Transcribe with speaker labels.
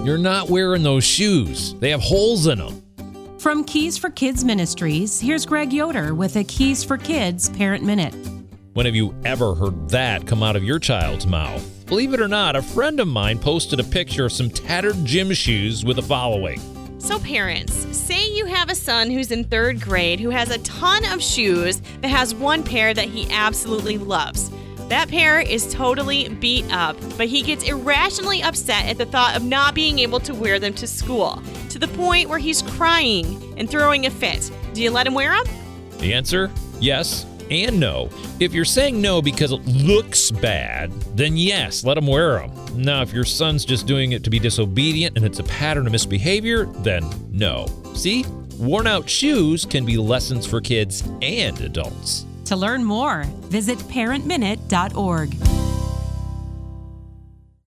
Speaker 1: You're not wearing those shoes. They have holes in them.
Speaker 2: From Keys for Kids Ministries, here's Greg Yoder with a Keys for Kids Parent Minute.
Speaker 1: When have you ever heard that come out of your child's mouth? Believe it or not, a friend of mine posted a picture of some tattered gym shoes with the following.
Speaker 3: So parents, say you have a son who's in 3rd grade who has a ton of shoes that has one pair that he absolutely loves. That pair is totally beat up, but he gets irrationally upset at the thought of not being able to wear them to school, to the point where he's crying and throwing a fit. Do you let him wear them?
Speaker 1: The answer? Yes and no. If you're saying no because it looks bad, then yes, let him wear them. Now, if your son's just doing it to be disobedient and it's a pattern of misbehavior, then no. See? Worn out shoes can be lessons for kids and adults.
Speaker 2: To learn more, visit parentminute.org.